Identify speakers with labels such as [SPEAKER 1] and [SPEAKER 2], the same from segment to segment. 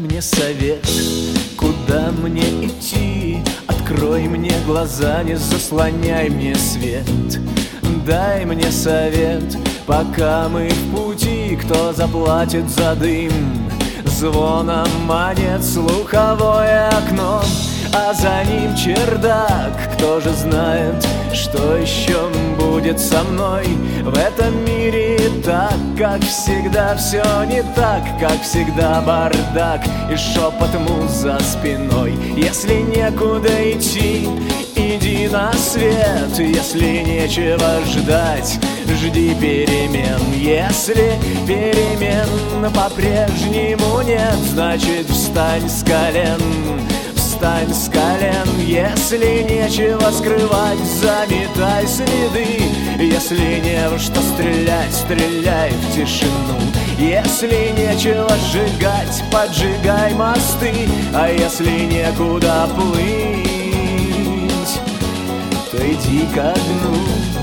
[SPEAKER 1] мне совет, куда мне идти. Открой мне глаза, не заслоняй мне свет. Дай мне совет, пока мы в пути. Кто заплатит за дым звоном монет? Слуховое окно, а за ним чердак. Кто же знает, что еще будет со мной в этом мире? Так, как всегда, все не так, как всегда бардак и шепот муз за спиной. Если некуда идти, иди на свет. Если нечего ждать, жди перемен. Если перемен по-прежнему нет, значит встань с колен. Встань с колен. Если нечего скрывать, заметай следы. Если не во что стрелять, стреляй в тишину. Если нечего сжигать, поджигай мосты. А если некуда плыть, то иди ко дну.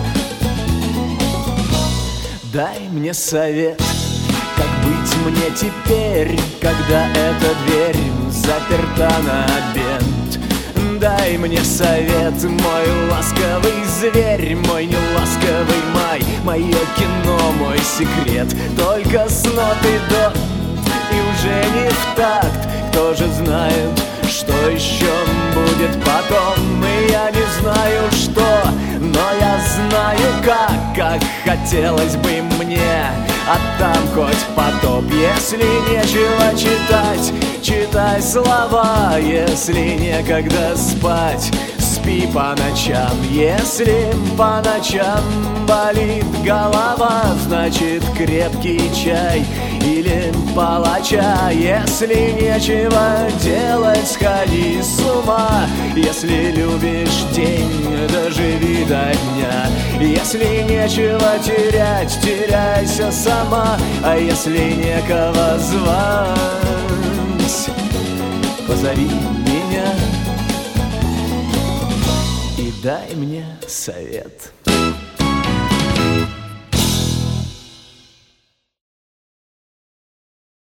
[SPEAKER 1] Дай мне совет, как быть мне теперь, когда эта дверь заперта на бент. Дай мне совет, мой ласковый зверь, мой неласковый май, мое кино, мой секрет. Только с ноты до и уже не в такт. Кто же знает, что еще будет потом? И я не знаю что, но я знаю как хотелось бы мне. А там хоть потоп. Если нечего читать, читай слова. Если некогда спать, спи по ночам. Если по ночам болит голова, значит крепкий чай или палача. Если нечего делать, сходи с ума. Если любишь день, доживи до дня. Если нечего терять, теряйся сама. А если некого звать, позови меня и дай мне совет.